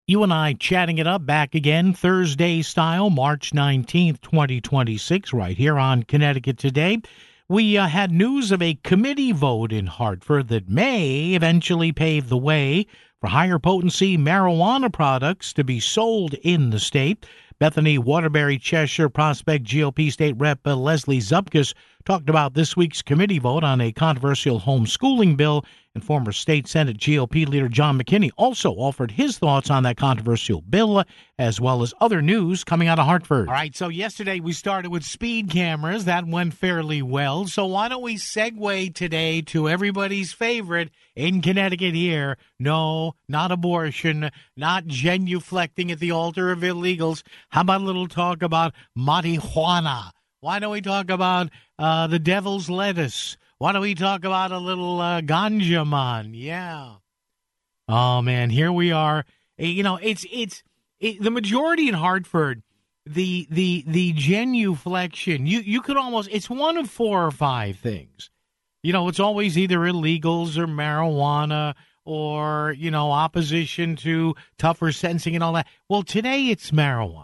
You and I chatting it up back again Thursday style, March 19th, 2026, right here on Connecticut Today. We had news of a committee vote in Hartford that may eventually pave the way for higher potency marijuana products to be sold in the state. Bethany Waterbury Cheshire Prospect GOP State Rep Leslie Zupkus talked about this week's committee vote on a controversial homeschooling bill, and former state Senate GOP leader John McKinney also offered his thoughts on that controversial bill, as well as other news coming out of Hartford. All right, so yesterday we started with speed cameras. That went fairly well. So why don't we segue today to everybody's favorite in Connecticut here? No, not abortion, not genuflecting at the altar of illegals. How about a little talk about marijuana? Why don't we talk about the devil's lettuce? Why don't we talk about a little ganja man? Yeah. Oh man, here we are. You know, it's the majority in Hartford. The genuflection. You could almost. It's one of 4 or 5 things. You know, it's always either illegals or marijuana or opposition to tougher sentencing and all that. Well, today it's marijuana.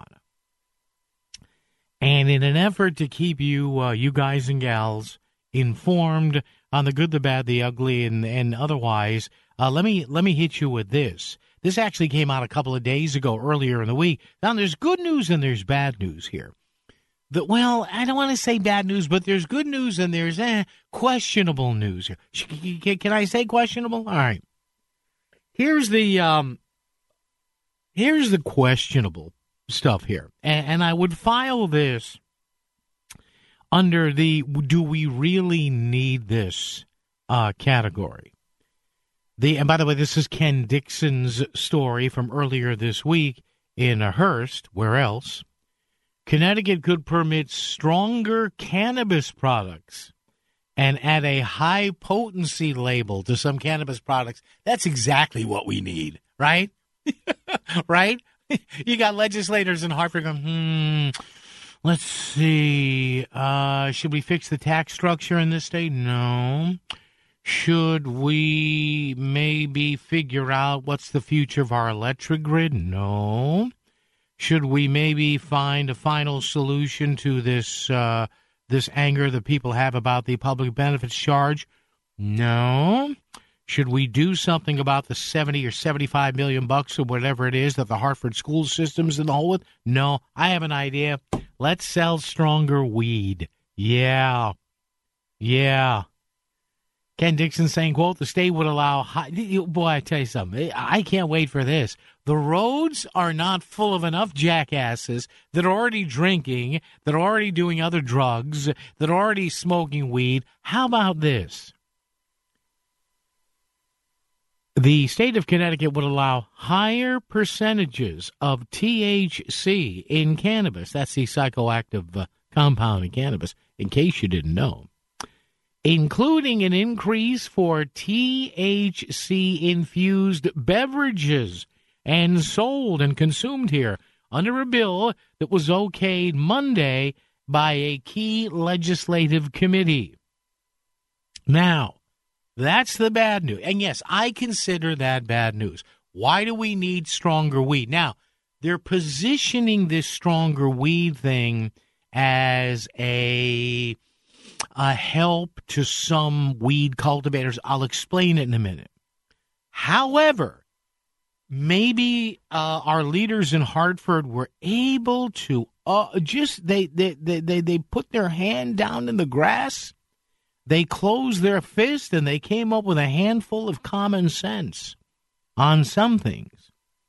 And in an effort to keep you guys and gals informed on the good, the bad, the ugly, and otherwise, let me hit you with this. This actually came out a couple of days ago, earlier in the week. Now, there's good news and there's bad news here. Well, I don't want to say bad news, but there's good news and there's questionable news here. Can I say questionable? All right. Here's the questionable stuff here, and I would file this under the do we really need this category. And by the way, this is Ken Dixon's story from earlier this week in Hearst. Where else? Connecticut could permit stronger cannabis products and add a high potency label to some cannabis products. That's exactly what we need, right? Right? You got legislators in Hartford going, let's see. Should we fix the tax structure in this state? No. Should we maybe figure out what's the future of our electric grid? No. Should we maybe find a final solution to this anger that people have about the public benefits charge? No. Should we do something about the 70 or 75 million bucks or whatever it is that the Hartford school system's in the hole with? No. I have an idea. Let's sell stronger weed. Yeah. Ken Dixon saying, quote, the state would allow boy, I tell you something. I can't wait for this. The roads are not full of enough jackasses that are already drinking, that are already doing other drugs, that are already smoking weed. How about this? The state of Connecticut would allow higher percentages of THC in cannabis. That's the psychoactive compound in cannabis, in case you didn't know. Including an increase for THC-infused beverages and sold and consumed here under a bill that was okayed Monday by a key legislative committee. Now, that's the bad news. And yes, I consider that bad news. Why do we need stronger weed? Now, they're positioning this stronger weed thing as a help to some weed cultivators. I'll explain it in a minute. However, maybe our leaders in Hartford were able to they put their hand down in the grass. They closed their fist and they came up with a handful of common sense on some things.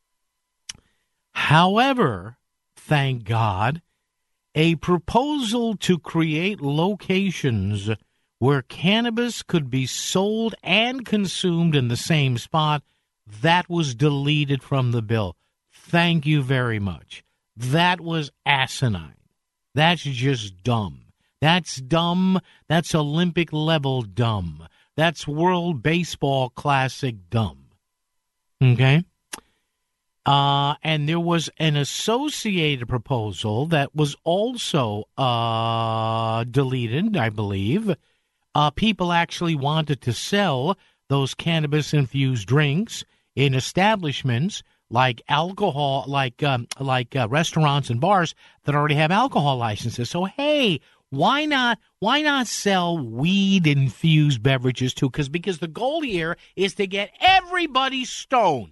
However, thank God, a proposal to create locations where cannabis could be sold and consumed in the same spot, that was deleted from the bill. Thank you very much. That was asinine. That's just dumb. That's dumb. That's Olympic level dumb. That's World Baseball Classic dumb. Okay? And there was an associated proposal that was also deleted, I believe. People actually wanted to sell those cannabis-infused drinks in establishments like alcohol, like restaurants and bars that already have alcohol licenses. So hey, why not sell weed-infused beverages too? Because the goal here is to get everybody stoned.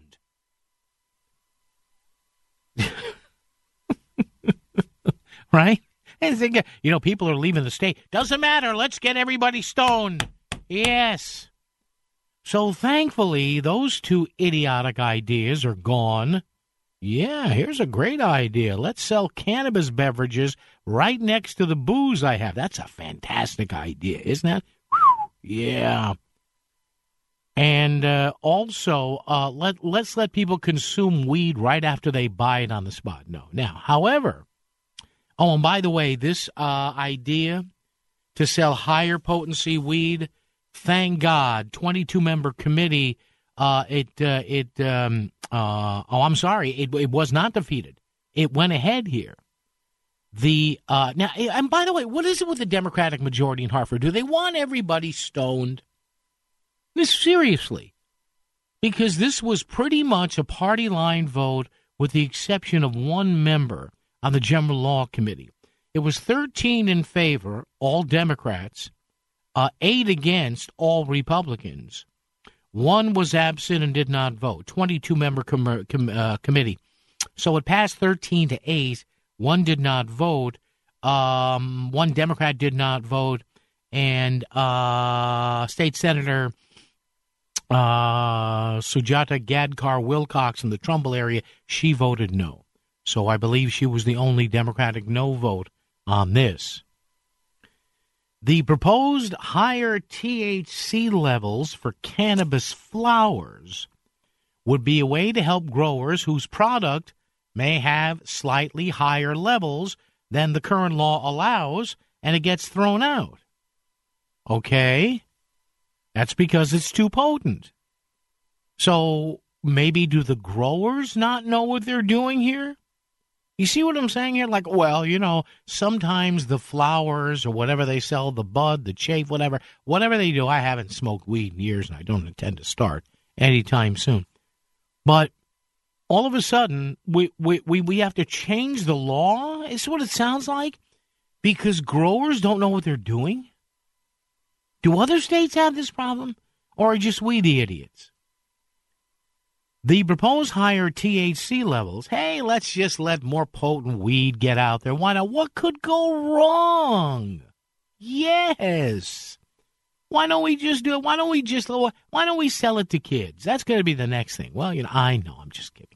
Right? And people are leaving the state. Doesn't matter. Let's get everybody stoned. Yes. So thankfully, those two idiotic ideas are gone. Yeah, here's a great idea. Let's sell cannabis beverages right next to the booze I have. That's a fantastic idea, isn't that? Yeah. And also, let's let people consume weed right after they buy it on the spot. No. Now, however, and by the way, this idea to sell higher potency weed, thank God, 22-member committee. It was not defeated. It went ahead here. Now, and by the way, what is it with the Democratic majority in Hartford? Do they want everybody stoned? Seriously, because this was pretty much a party line vote with the exception of one member on the General Law Committee. It was 13 in favor, all Democrats, 8 against, all Republicans. One was absent and did not vote. 22-member committee. So it passed 13-8. One did not vote. One Democrat did not vote. And State Senator Sujata Gadkar Wilcox in the Trumbull area, she voted no. So I believe she was the only Democratic no vote on this. The proposed higher THC levels for cannabis flowers would be a way to help growers whose product may have slightly higher levels than the current law allows, and it gets thrown out. Okay? That's because it's too potent. So maybe do the growers not know what they're doing here? You see what I'm saying here? Like, well, sometimes the flowers or whatever they sell, the bud, the chaff, whatever they do. I haven't smoked weed in years, and I don't intend to start anytime soon. But all of a sudden, we have to change the law? Is what it sounds like? Because growers don't know what they're doing? Do other states have this problem? Or are just we the idiots? The proposed higher THC levels, hey, let's just let more potent weed get out there. Why not? What could go wrong? Yes. Why don't we just do it? Why don't we sell it to kids? That's going to be the next thing. Well, I know, I'm just kidding.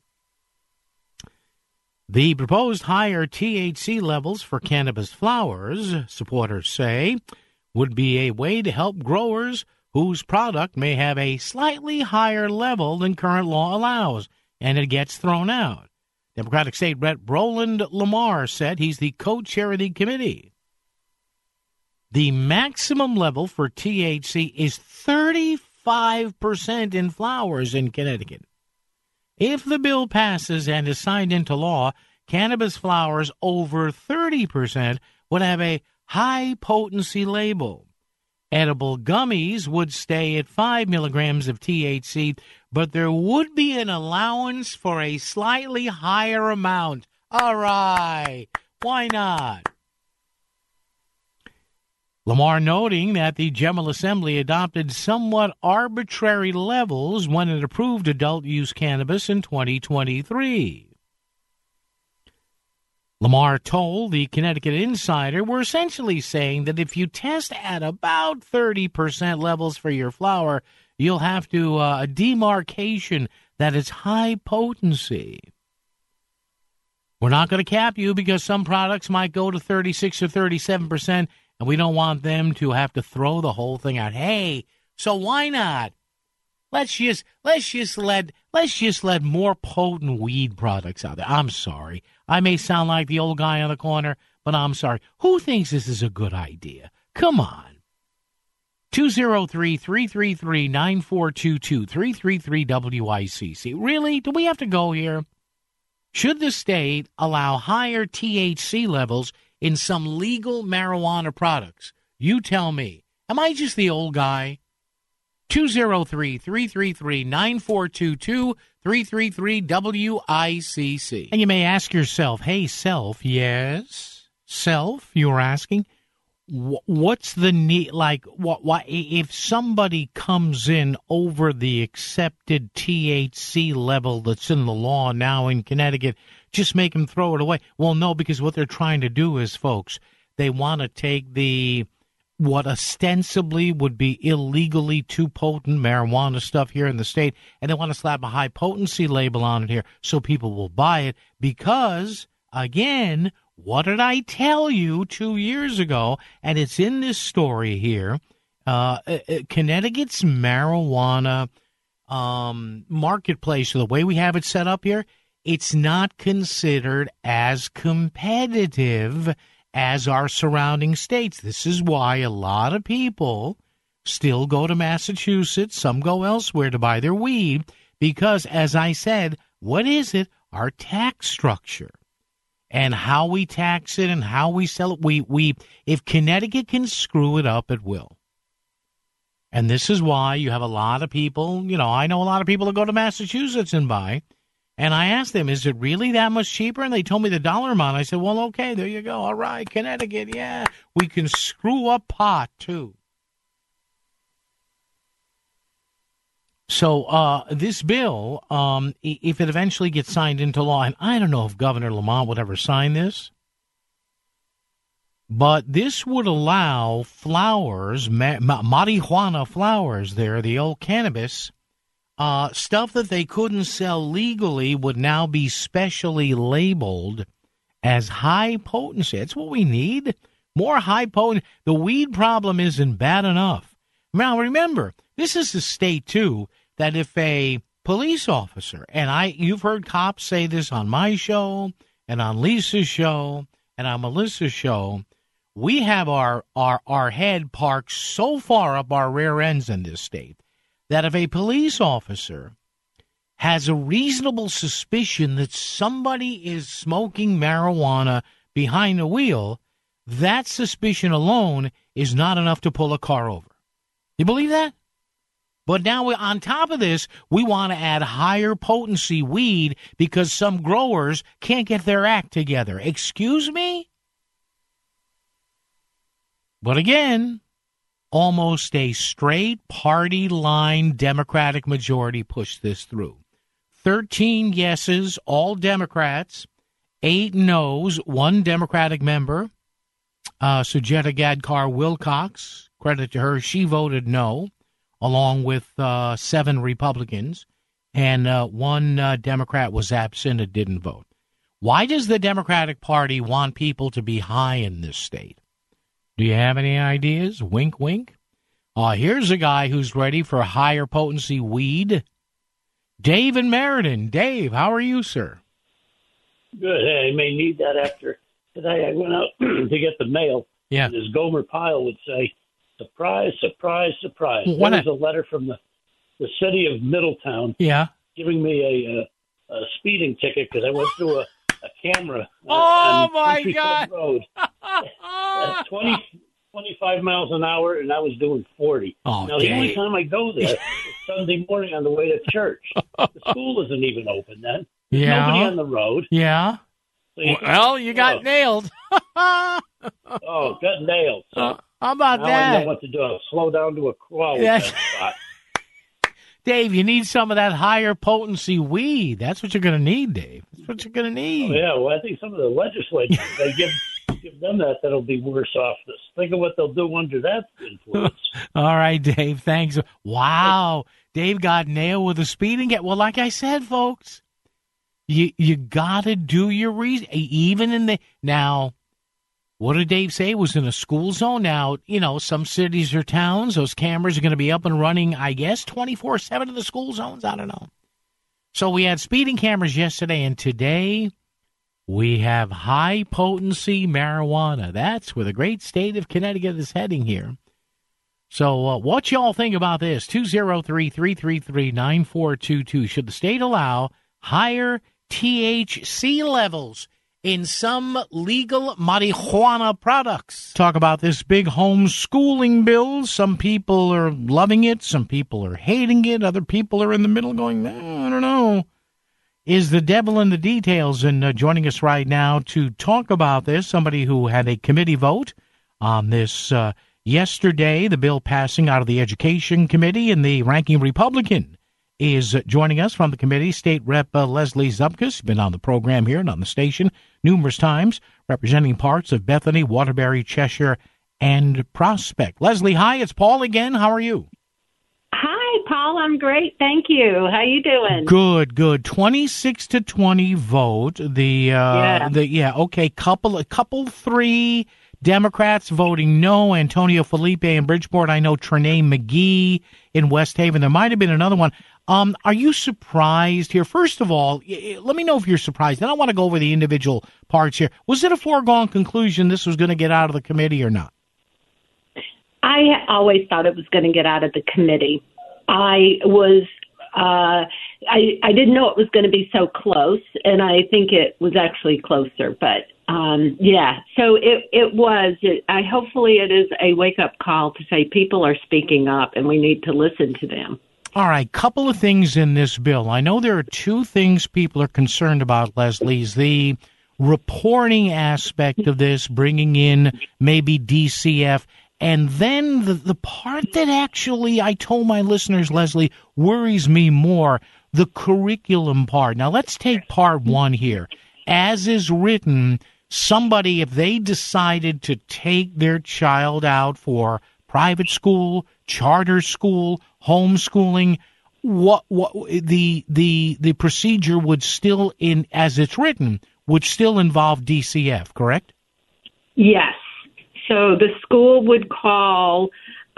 The proposed higher THC levels for cannabis flowers, supporters say, would be a way to help growers whose product may have a slightly higher level than current law allows, and it gets thrown out. Democratic State Rep. Roland Lamar said he's the co-chair of the committee. The maximum level for THC is 35% in flowers in Connecticut. If the bill passes and is signed into law, cannabis flowers over 30% would have a high-potency label. Edible gummies would stay at 5 milligrams of THC, but there would be an allowance for a slightly higher amount. All right, why not? Lamar noting that the General Assembly adopted somewhat arbitrary levels when it approved adult-use cannabis in 2023. Lamar told the Connecticut Insider, we're essentially saying that if you test at about 30% levels for your flower, you'll have to a demarcation that it's high potency. We're not going to cap you because some products might go to 36 or 37%, and we don't want them to have to throw the whole thing out. Hey, so why not? Let's just let more potent weed products out there. I'm sorry. I may sound like the old guy on the corner, but I'm sorry. Who thinks this is a good idea? Come on. 203-333-9422, 333-WICC. Really? Do we have to go here? Should the state allow higher THC levels in some legal marijuana products? You tell me. Am I just the old guy? 203-333-9422, 888-333-WICC. And you may ask yourself, hey, Self, yes? Self, you were asking? What's the need? Like, what if somebody comes in over the accepted THC level that's in the law now in Connecticut, just make them throw it away? Well, no, because what they're trying to do is, folks, they want to take what ostensibly would be illegally too potent marijuana stuff here in the state, and they want to slap a high potency label on it here so people will buy it because, again, what did I tell you 2 years ago? And it's in this story here. Connecticut's marijuana marketplace, so the way we have it set up here, it's not considered as competitive as our surrounding states. This is why a lot of people still go to Massachusetts. Some go elsewhere to buy their weed because, as I said, what is it? Our tax structure. And how we tax it and how we sell it. If Connecticut can screw it up, it will. And this is why you have a lot of people, I know a lot of people that go to Massachusetts and buy. And I asked them, is it really that much cheaper? And they told me the dollar amount. I said, well, okay, there you go. All right, Connecticut, yeah. We can screw up pot, too. So this bill, if it eventually gets signed into law, and I don't know if Governor Lamont would ever sign this, but this would allow flowers, marijuana flowers there, the old cannabis, stuff that they couldn't sell legally would now be specially labeled as high potency. That's what we need, more high potent. The weed problem isn't bad enough. Now, remember, this is a state, too, that if a police officer, and you've heard cops say this on my show and on Lisa's show and on Melissa's show, we have our head parked so far up our rear ends in this state that if a police officer has a reasonable suspicion that somebody is smoking marijuana behind the wheel, that suspicion alone is not enough to pull a car over. You believe that? But now, on top of this, we want to add higher potency weed because some growers can't get their act together. Excuse me? But again, almost a straight party line Democratic majority pushed this through. 13 yeses, all Democrats, 8 noes, 1 Democratic member, Sujeta Gadkar Wilcox, credit to her, she voted no, along with 7 Republicans, and 1 Democrat was absent and didn't vote. Why does the Democratic Party want people to be high in this state? Do you have any ideas? Wink, wink. Here's a guy who's ready for higher potency weed. Dave in Meriden. Dave, how are you, sir? Good. Hey, I may need that after today. I went out to get the mail. Yeah. And as Gomer Pyle would say, surprise, surprise, surprise. There was a letter from the city of Middletown. Yeah. Giving me a speeding ticket because I went through a camera. Oh, my God. Road at 25 miles an hour, and I was doing 40. Oh, now, the only time I go there is Sunday morning on the way to church. The school isn't even open then. There's nobody on the road. Yeah. So you got nailed. got nailed. So how about now that? I know what to do. I'll slow down to a crawl with that spot. Dave, you need some of that higher potency weed. That's what you're going to need, Dave. That's what you're going to need. Oh, yeah, well, I think some of the legislatures, they give them that'll be worse off. Think of what they'll do under that influence. All right, Dave, thanks. Wow, Dave got nailed with a speeding ticket. Well, like I said, folks, you got to do your reason. Even in the now, what did Dave say? It was in a school zone. Now, some cities or towns, those cameras are going to be up and running, I guess, 24/7 in the school zones. I don't know. So we had speeding cameras yesterday, and today we have high-potency marijuana. That's where the great state of Connecticut is heading here. So what y'all think about this? 203-333-9422. Should the state allow higher THC levels in some legal marijuana products? Talk about this big homeschooling bill. Some people are loving it. Some people are hating it. Other people are in the middle going, I don't know. is the devil in the details. And joining us right now to talk about this, somebody who had a committee vote on this yesterday, the bill passing out of the Education Committee, and the ranking Republican is joining us from the committee, State Rep Leslie Zupkus, been on the program here and on the station numerous times, representing parts of Bethany, Waterbury, Cheshire, and Prospect. Leslie, hi, it's Paul again. How are you? Hi, Paul. I'm great. Thank you. How you doing? Good. 26-20 vote. Couple three Democrats voting no. Antonio Felipe in Bridgeport. I know Trenae McGee in West Haven. There might have been another one. Are you surprised here? First of all, let me know if you're surprised. I don't want to go over the individual parts here. Was it a foregone conclusion this was going to get out of the committee or not? I always thought it was going to get out of the committee. I didn't know it was going to be so close, and I think it was actually closer. But so it was. Hopefully, it is a wake up call to say people are speaking up, and we need to listen to them. All right, couple of things in this bill. I know there are two things people are concerned about, Leslie. The reporting aspect of this, bringing in maybe DCF, and then the part that actually, I told my listeners, Leslie, worries me more, the curriculum part. Now, let's take part one here. As is written, somebody, if they decided to take their child out for private school, charter school, homeschooling, what the procedure would still, as it's written, would still involve DCF, correct? Yes. So the school would call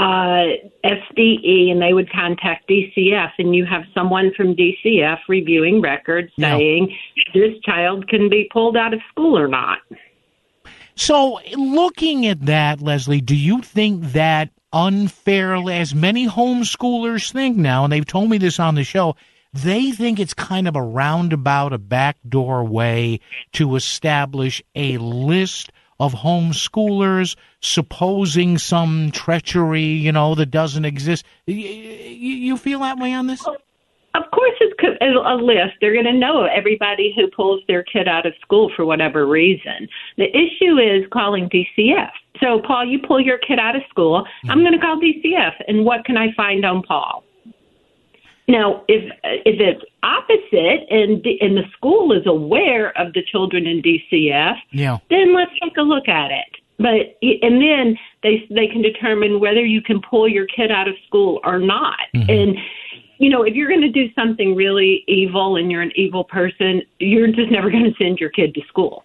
SDE, and they would contact DCF, and you have someone from DCF reviewing records saying this child can be pulled out of school or not. So looking at that, Leslie, do you think that unfairly, as many homeschoolers think now, and they've told me this on the show, they think it's kind of a roundabout, a backdoor way to establish a list of homeschoolers, supposing some treachery, that doesn't exist. You feel that way on this? Of course it's a list. They're going to know everybody who pulls their kid out of school for whatever reason. The issue is calling DCF. So, Paul, you pull your kid out of school, I'm going to call DCF, and what can I find on Paul? Now, if it's opposite and the school is aware of the children in DCF, then let's take a look at it. And then they can determine whether you can pull your kid out of school or not. Mm-hmm. And if you're going to do something really evil and you're an evil person, you're just never going to send your kid to school.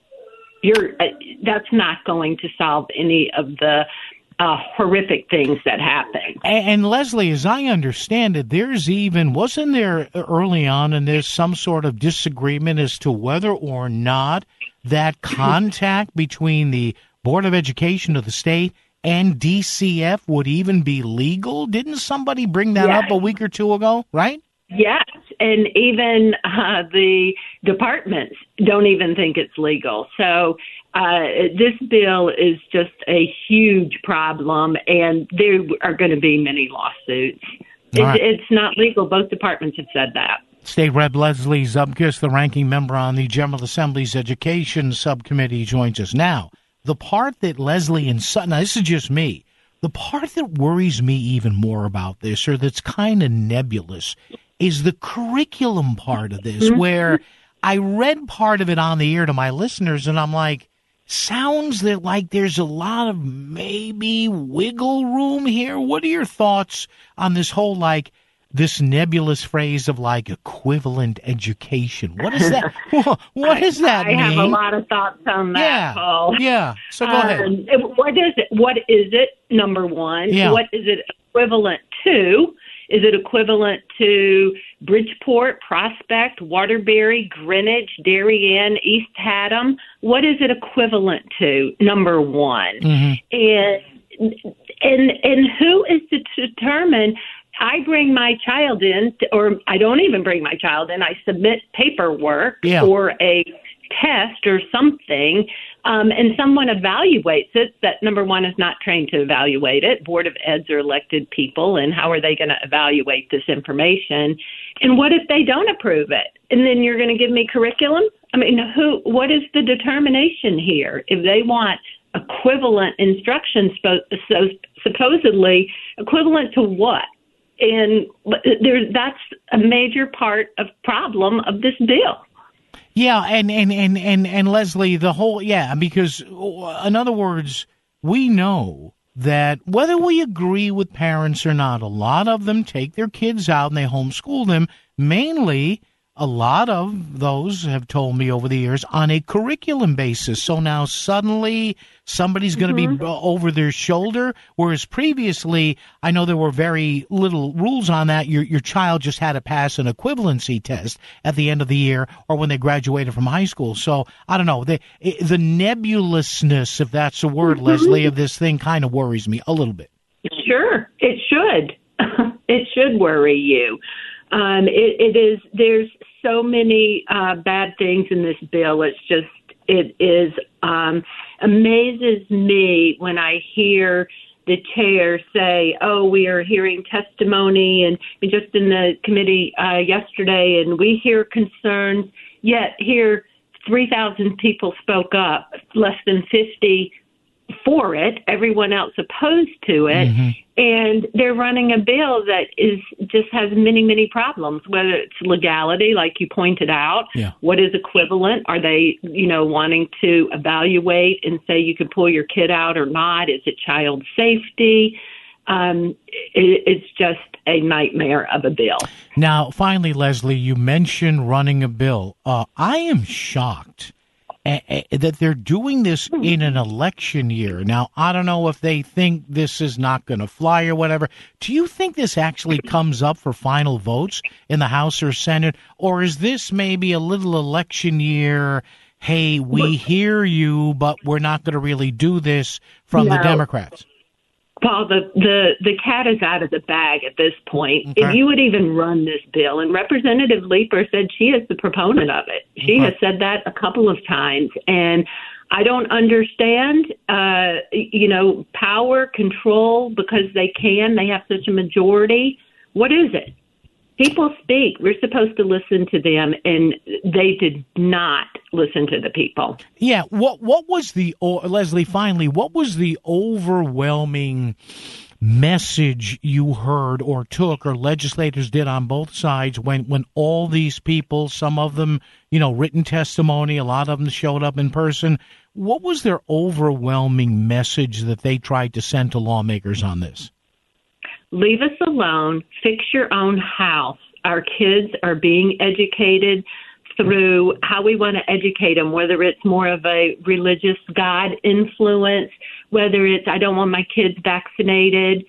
That's not going to solve any of the horrific things that happen. And Leslie, as I understand it, wasn't there early on in this some sort of disagreement as to whether or not that contact between the Board of Education of the state and DCF would even be legal? Didn't somebody bring that up a week or two ago, right? Yes, and even the departments don't even think it's legal. So this bill is just a huge problem, and there are going to be many lawsuits. It's not legal. Both departments have said that. State Rep Leslie Zupkus, the ranking member on the General Assembly's Education Subcommittee, joins us now. The part that Leslie and Sutton, now this is just me, the part that worries me even more about this, or that's kind of nebulous, is the curriculum part of this, where I read part of it on the air to my listeners, and I'm like, sounds like there's a lot of maybe wiggle room here. What are your thoughts on this whole, this nebulous phrase of equivalent education? What is that? What does that mean? I have a lot of thoughts on that, Paul. Yeah. So go ahead. What is it? What is it? Number one. Yeah. What is it equivalent to? Is it equivalent to Bridgeport, Prospect, Waterbury, Greenwich, Darien, East Haddam? What is it equivalent to? Number one. Mm-hmm. And who is to determine? I bring my child in, or I don't even bring my child in. I submit paperwork for a test or something, and someone evaluates it, that number one is not trained to evaluate it. Board of Eds are elected people, and how are they going to evaluate this information? And what if they don't approve it? And then you're going to give me curriculum? I mean, what is the determination here? If they want equivalent instruction, supposedly equivalent to what? And that's a major part of problem of this bill. Yeah, and Leslie, the whole, because in other words, we know that whether we agree with parents or not, a lot of them take their kids out and they homeschool them, mainly a lot of those have told me over the years on a curriculum basis. So now suddenly somebody's going to be over their shoulder, whereas previously I know there were very little rules on that. Your child just had to pass an equivalency test at the end of the year or when they graduated from high school. So I don't know. The nebulousness, if that's a word, Leslie, of this thing kind of worries me a little bit. Sure, it should. It should worry you. It is. There's so many bad things in this bill. It amazes me when I hear the chair say, "Oh, we are hearing testimony," and just in the committee yesterday, and we hear concerns. Yet here, 3,000 people spoke up, less than 50 for it, everyone else opposed to it, and they're running a bill that just has many, many problems, whether it's legality, like you pointed out, what is equivalent? Are they, wanting to evaluate and say you could pull your kid out or not? Is it child safety? It's just a nightmare of a bill. Now, finally, Leslie, you mentioned running a bill. I am shocked that they're doing this in an election year. Now, I don't know if they think this is not going to fly or whatever. Do you think this actually comes up for final votes in the House or Senate? Or is this maybe a little election year, hey, we hear you, but we're not going to really do this from the Democrats? Paul, the cat is out of the bag at this point. Okay. If you would even run this bill, and Representative Leeper said she is the proponent of it. She has said that a couple of times, and I don't understand, power, control, because they have such a majority. What is it? People speak. We're supposed to listen to them, and they did not listen to the people. Yeah. What was Leslie, finally, what was the overwhelming message you heard or took or legislators did on both sides when all these people, some of them, written testimony, a lot of them showed up in person? What was their overwhelming message that they tried to send to lawmakers on this? Leave us alone. Fix your own house. Our kids are being educated through how we want to educate them, whether it's more of a religious God influence, whether it's I don't want my kids vaccinated,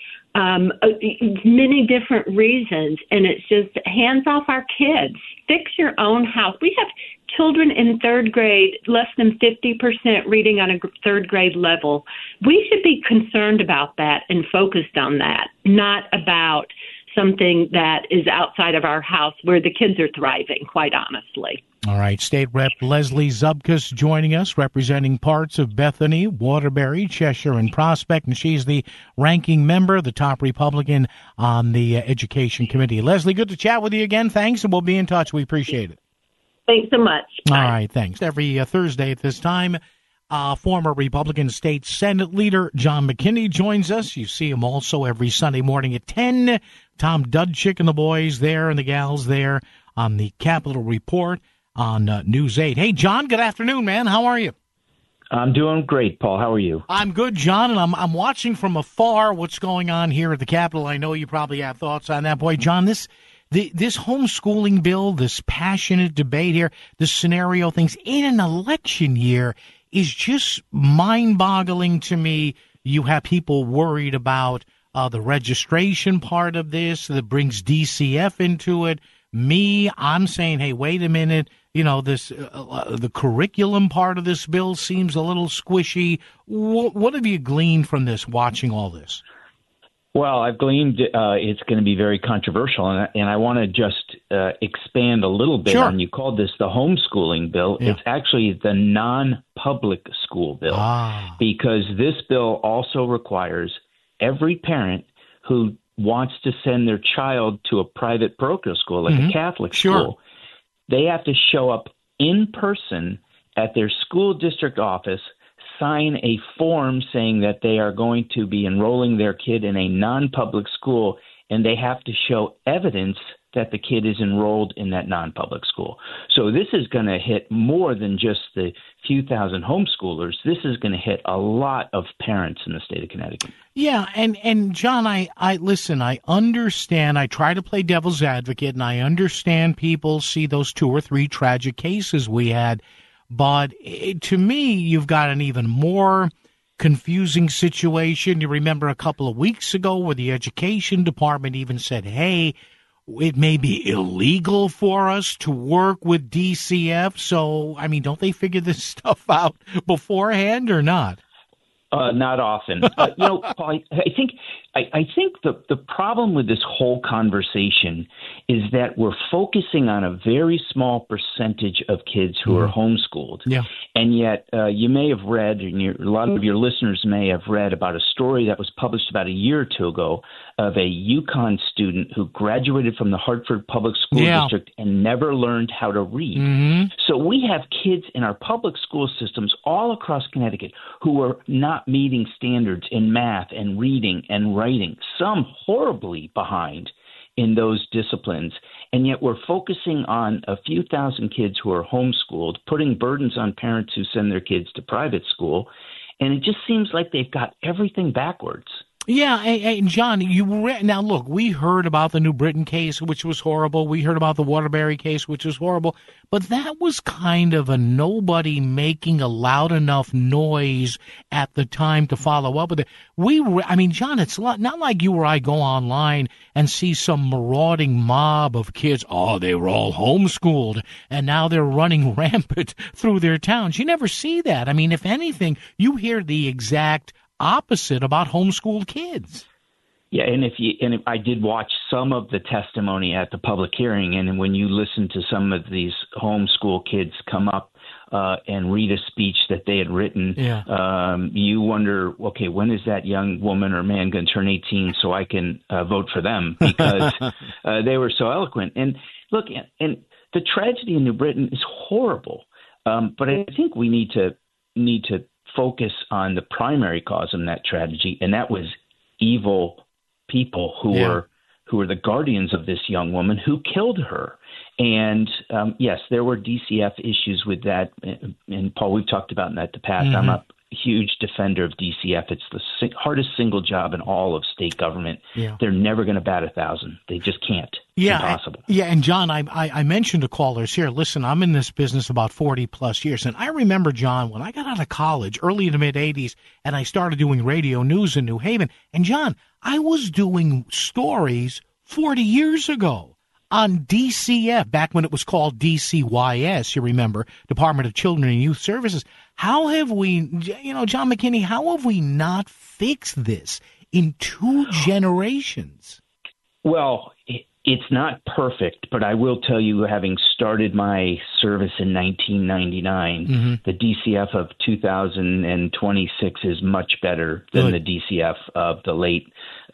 many different reasons. And it's just hands off our kids. Fix your own house. We have children in third grade, less than 50% reading on a third grade level. We should be concerned about that and focused on that, not about something that is outside of our house where the kids are thriving, quite honestly. All right. State Rep Leslie Zubkas joining us, representing parts of Bethany, Waterbury, Cheshire, and Prospect, and she's the ranking member, the top Republican on the Education Committee. Leslie, good to chat with you again. Thanks, and we'll be in touch. We appreciate it. Thanks so much. Bye. All right, thanks. Every Thursday at this time, former Republican State Senate Leader John McKinney joins us. You see him also every Sunday morning at 10. Tom Dudchick and the boys there and the gals there on the Capitol Report on News 8. Hey, John, good afternoon, man. How are you? I'm doing great, Paul. How are you? I'm good, John, and I'm watching from afar what's going on here at the Capitol. I know you probably have thoughts on that. Boy, John, this homeschooling bill, this passionate debate here, this scenario things in an election year is just mind-boggling to me. You have people worried about the registration part of this that brings DCF into it. I'm saying, hey, wait a minute. This the curriculum part of this bill seems a little squishy. What have you gleaned from this, watching all this? Well, I've gleaned it's going to be very controversial, and I want to just expand a little bit Sure. on, you called this the homeschooling bill. Yeah. It's actually the non-public school bill, because this bill also requires every parent who wants to send their child to a private parochial school, like a Catholic school, they have to show up in person at their school district office, sign a form saying that they are going to be enrolling their kid in a non-public school, and they have to show evidence that the kid is enrolled in that non-public school. So this is going to hit more than just the few thousand homeschoolers. This is going to hit a lot of parents in the state of Connecticut. Yeah, and John, I listen, I understand. I try to play devil's advocate, and I understand people see those 2 or 3 tragic cases we had. But to me, you've got an even more confusing situation. You remember a couple of weeks ago where the education department even said, hey, it may be illegal for us to work with DCF. So, I mean, don't they figure this stuff out beforehand or not? Not often. Paul, I think the problem with this whole conversation is that we're focusing on a very small percentage of kids who are homeschooled. Yeah. And yet you may have read, and a lot of your listeners may have read about a story that was published about a year or two ago of a UConn student who graduated from the Hartford Public School District and never learned how to read. So we have kids in our public school systems all across Connecticut who are not meeting standards in math and reading and writing, some horribly behind in those disciplines. And yet we're focusing on a few thousand kids who are homeschooled, putting burdens on parents who send their kids to private school. And it just seems like they've got everything backwards. Yeah, and John, now look, we heard about the New Britain case, which was horrible. We heard about the Waterbury case, which was horrible. But that was kind of a nobody making a loud enough noise at the time to follow up with it. John, it's not like you or I go online and see some marauding mob of kids. Oh, they were all homeschooled, and now they're running rampant through their towns. You never see that. I mean, if anything, you hear the exact opposite about homeschooled kids. Yeah, and if I did watch some of the testimony at the public hearing, and when you listen to some of these homeschool kids come up and read a speech that they had written, you wonder, okay, when is that young woman or man going to turn 18 so I can vote for them? Because they were so eloquent. And look, and the tragedy in New Britain is horrible, but I think we need to focus on the primary cause of that tragedy, and that was evil people who were the guardians of this young woman who killed her. And yes, there were DCF issues with that. And Paul, we've talked about that in the past. I'm a huge defender of DCF. It's the hardest single job in all of state government. Yeah. They're never going to bat 1,000. They just can't. It's impossible. And John, I mentioned to callers here, listen, I'm in this business about 40 plus years. And I remember, John, when I got out of college early in the mid 80s and I started doing radio news in New Haven. And John, I was doing stories 40 years ago on DCF, back when it was called DCYS, you remember, Department of Children and Youth Services. How have we, John McKinney, how have we not fixed this in 2 generations? Well, it's not perfect, but I will tell you, having started my service in 1999, the DCF of 2026 is much better than the DCF of the late,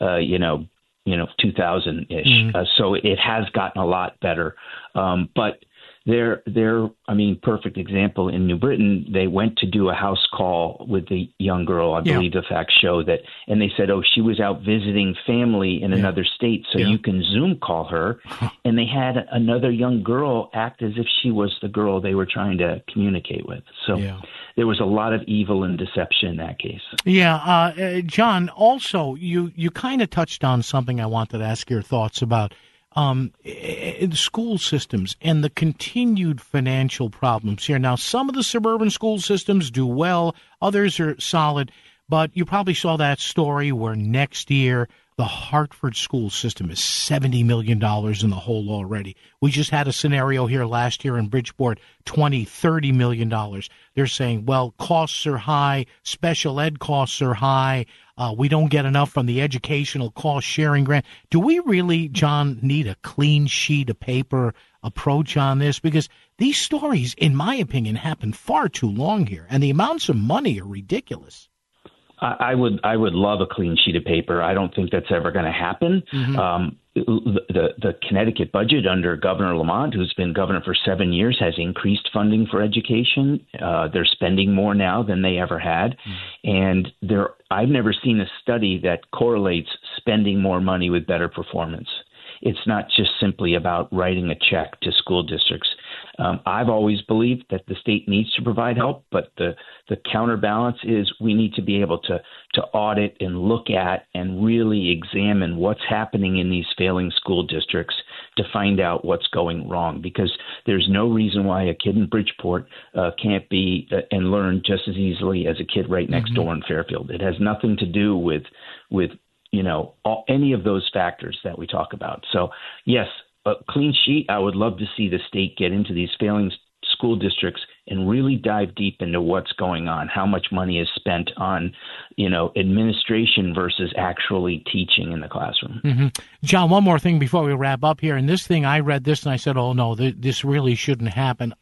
2000-ish. So it has gotten a lot better. But perfect example in New Britain, they went to do a house call with the young girl. I believe the facts show that. And they said, she was out visiting family in another state, so you can Zoom call her. And they had another young girl act as if she was the girl they were trying to communicate with. So there was a lot of evil and deception in that case. Yeah. John, also, you kind of touched on something I wanted to ask your thoughts about. School systems and the continued financial problems here. Now, some of the suburban school systems do well, others are solid, but you probably saw that story where next year The Hartford school system is $70 million in the hole already. We just had a scenario here last year in Bridgeport, $30 million. They're saying, well, costs are high, special ed costs are high, we don't get enough from the educational cost sharing grant. Do we really, John, need a clean sheet of paper approach on this? Because these stories, in my opinion, happen far too long here, and the amounts of money are ridiculous. I would love a clean sheet of paper. I don't think that's ever going to happen. Mm-hmm. The Connecticut budget under Governor Lamont, who's been governor for 7 years, has increased funding for education. They're spending more now than they ever had. Mm-hmm. And I've never seen a study that correlates spending more money with better performance. It's not just simply about writing a check to school districts. I've always believed that the state needs to provide help, but the counterbalance is we need to be able to audit and look at and really examine what's happening in these failing school districts to find out what's going wrong, because there's no reason why a kid in Bridgeport can't be and learn just as easily as a kid right next door in Fairfield. It has nothing to do with any of those factors that we talk about. So, yes, a clean sheet. I would love to see the state get into these failing school districts and really dive deep into what's going on, how much money is spent on, administration versus actually teaching in the classroom. Mm-hmm. John, one more thing before we wrap up here. And this thing, I read this and I said, oh, no, this really shouldn't happen.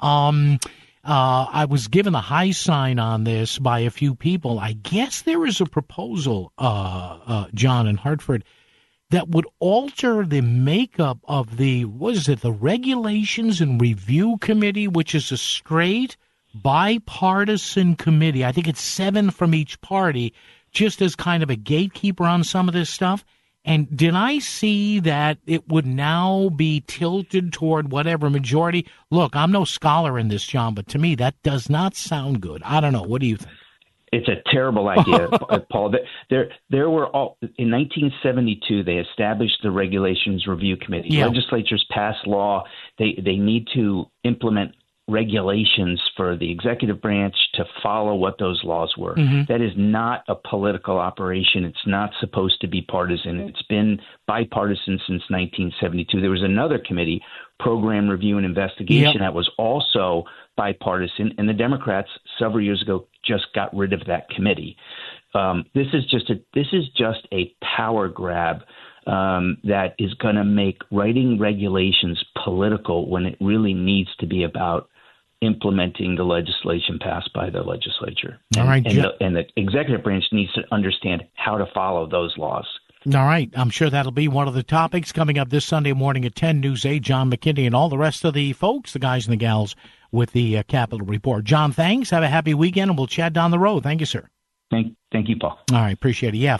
I was given the high sign on this by a few people. I guess there is a proposal, John, in Hartford, that would alter the makeup of the Regulations and Review Committee, which is a straight bipartisan committee. I think it's 7 from each party, just as kind of a gatekeeper on some of this stuff. And did I see that it would now be tilted toward whatever majority? Look, I'm no scholar in this, John, but to me that does not sound good. I don't know. What do you think? It's a terrible idea, Paul. There were in 1972, they established the Regulations Review Committee. Yeah. Legislatures pass law. They need to implement regulations for the executive branch to follow what those laws were. Mm-hmm. That is not a political operation. It's not supposed to be partisan. It's been bipartisan since 1972. There was another committee, Program Review and Investigation, that was also bipartisan, and the Democrats several years ago just got rid of that committee. This is just a power grab that is going to make writing regulations political when it really needs to be about implementing the legislation passed by the legislature. All right, and the executive branch needs to understand how to follow those laws. All right. I'm sure that'll be one of the topics coming up this Sunday morning at 10 News 8. John McKinney and all the rest of the folks, the guys and the gals with the Capitol Report. John, thanks. Have a happy weekend, and we'll chat down the road. Thank you, sir. Thank you, Paul. All right. Appreciate it. Yeah.